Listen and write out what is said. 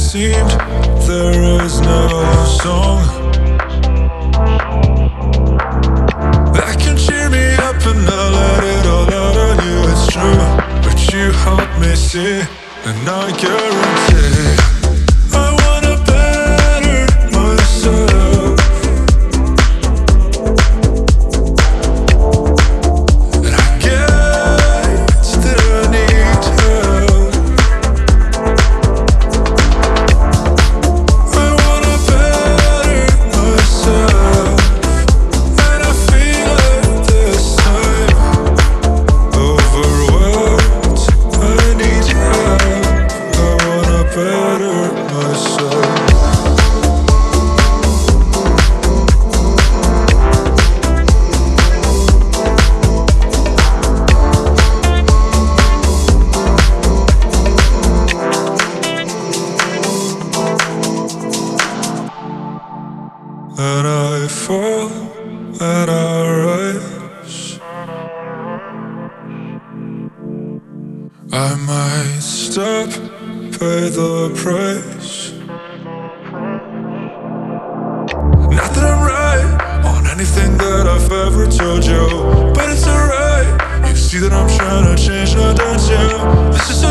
seemed there is no song that can cheer me up, and I'll let it all out on you. It's true, but you help me see, and I guarantee I wanna better myself. And I guess that I need help. I wanna better myself, and I feel it this time. Overwhelmed, I need help. I wanna better myself. And I fall and I rise. I might stop, pay the price. Not that I'm right on anything that I've ever told you, but it's alright. You see that I'm trying to change, now don't you? This is